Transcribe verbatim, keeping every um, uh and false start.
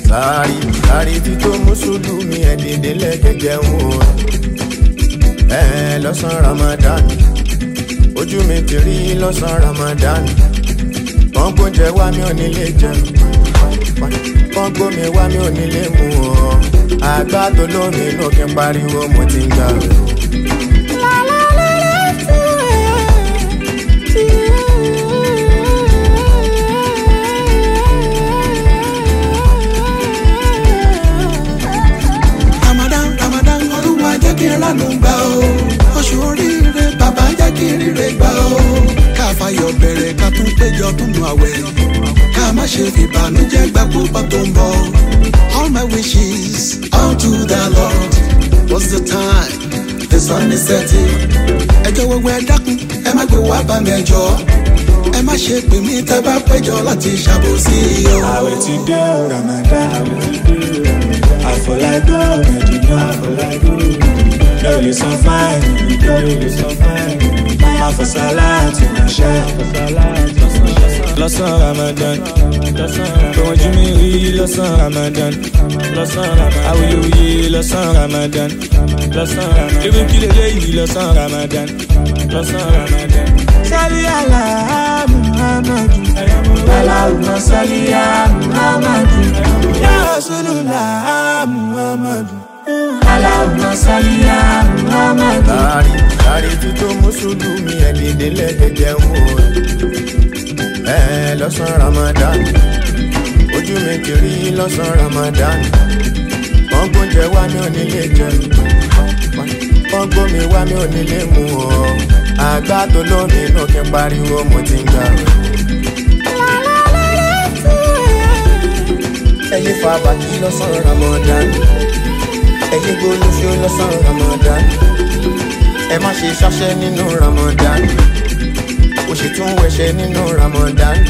Sari, sari tí tó mùsùlùmí ẹ̀ dìde lẹ́gẹ̀gẹ̀ ń wò ẹ̀ lọ́sàn Ramadan ojú mi ti rí lọ́sàn Ramadan wọ́n gbóúnjẹ wá mi ò nílé jẹun wọ́n gbómi wá mi ò nílé mu ọ́ àgbà tó lómi inú kí n pariwo mo ti ń jà rẹ̀. lánàá gbà ó oṣù oríire bàbá jẹ́ kí rire gbà ó ká fayọ̀ bẹ̀rẹ̀ ká tún péjọ tún nu àwẹ̀ ká má ṣe fìbànújẹ́ gbà púpọ̀ tó ń bọ̀. All my wishes unto the Lord. What's the time? The sun is setting. ẹjọ́ gbogbo ẹ dákun ẹ má gbé wá bá mi ẹjọ́ ẹ má ṣe pè mí tẹ́ bá péjọ láti ṣàbòsí o. àwẹ̀ ti dé Ramadan àfọlágbọ́ Mẹ́dínà àfọlágbọ́. Girl, you so fine, girl, you so fine. Mama for salad, to my chef. Lost on Ramadan, don't you me we lost on Ramadan, lost on Ramadan. How you ye lost on Ramadan, lost on Ramadan. You will kill a day, lost on Ramadan, lost on Ramadan. Sali Allah Muhammad, Allahumma salli ala Muhammad, Ya Rasulullah Muhammad. Allahumma salli ala Muhammad. Sari, sari tí tó mùsùlùmí ẹ̀ dìde lẹ́gẹ̀gẹ̀ ń wò ẹ̀ lọ́sàn Ramadan ojú mi ti rí lọ́sàn Ramadan wọ́n gbóúnjẹ wá mi ò nílé jẹun wọ́n gbómi wá mi ò nílé mu ọ́ àgbà tó lómi inú kí n pariwo mo ti ń jà rẹ̀. ẹ̀yin fa bàtí lọ́sàn Ramadan ẹ̀yin gbólú fi ó lọ́sàn Ramadan ẹ má ṣe ṣáṣẹ́ nínú Ramadan ó sì tún wẹ̀ṣẹ̀ nínú Ramadan